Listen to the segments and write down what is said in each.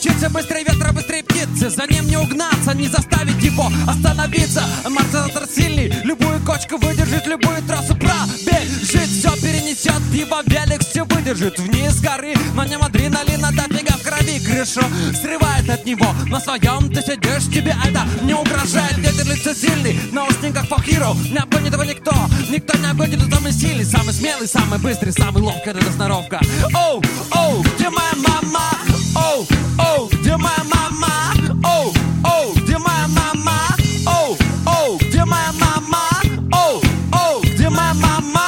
мчится быстрее ветра, быстрее птицы. За ним не угнаться, не заставить его остановиться. Амортизатор сильный, любую кочку выдержит, любую трассу пробежит. Все перенесет, его велик все выдержит. Вниз горы, на нем адреналина дофига в крови. Крышу срывает от него, на своем ты сидишь, тебе это не угрожает. Ветер лицо сильный, в наушниках for hero. Не обгонит его никто, никто не обгонит. Он самый сильный, самый смелый, самый быстрый, самый ловкий, это сноровка. Оу, оу, где моя мама? Оу, оу, где моя мама? Оу, оу, где моя мама? Оу, оу, где моя мама? Оу, оу, где моя мама?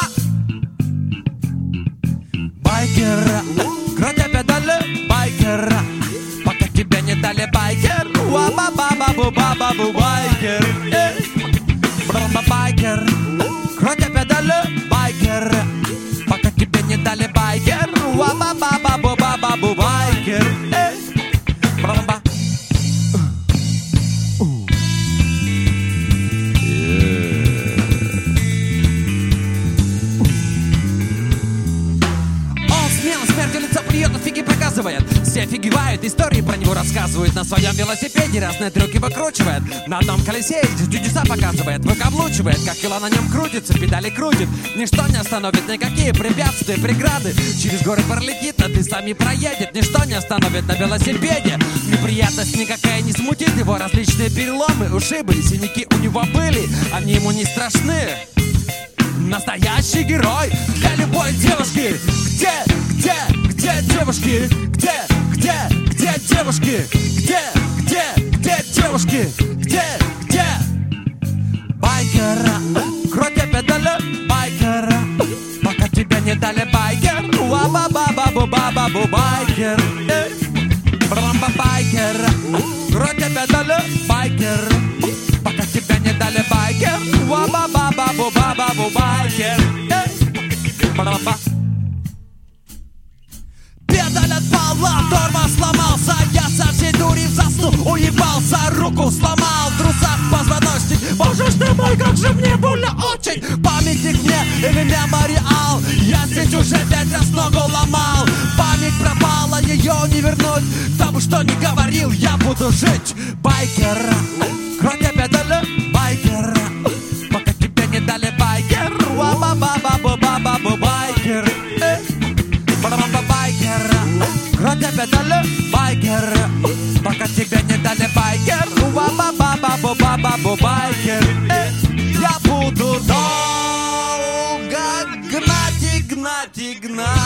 Байкера, крутя педали, байкера, пока тебе не дали байкер. Уа-ба-ба-ба-бу-ба-ба-бу, байкер. Бра-ба, байкер, крутя педали, байкер, пока тебе не дали байкер. Уа-ба-ба-ба-бу-ба-ба-бу, байкер. Бра-ба. Смертью лицо плюет, но фиги показывает. Все офигевают, истории про него рассказывают. На своем велосипеде разные трюки выкручивает. На одном колесе чудеса показывает. Выкаблучивает, как кило на нем крутится. Педали крутит, ничто не остановит. Никакие препятствия, преграды. Через горы пролетит, над лесами проедет. Ничто не остановит на велосипеде. Неприятность никакая не смутит его. Различные переломы, ушибы, синяки у него были. Они ему не страшны. Настоящий герой для любой девушки. Где девушки? Где девушки? Где девушки? Где? Байкера, крутя педали, байкера, пока тебя не дали байкер. Уа-ба-ба-ба-бу-ба-ба-бу, байкер. Брамба, байкера, крутя педали, байкера, пока тебя не дали байкер. Уа-ба-ба-ба-бу-ба-ба-бу, байкер. Брамба. Педаль отпала, тормоз сломался. Я со всей дури заснул, уебался. Руку сломал, в трусах позвоночник. Боже ж ты мой, как же мне больно очень. Памятник мне или мемориал. Я здесь уже 5 раз ногу ломал. Память пропала, ее не вернуть. Кто бы что ни говорил, я буду жить. Байкера, крутя педали, байкера, пока тебе не дали байкер. Уа-ба-ба-ба-бу-ба-ба-бу, байкер. Бра-ба-ба, байкера, крутя педали, байкера, пока тебе не дали байкер. Уа-ба-ба-ба-бу-ба-ба-бу, байкер. Я буду долго гнать и гнать и гнать.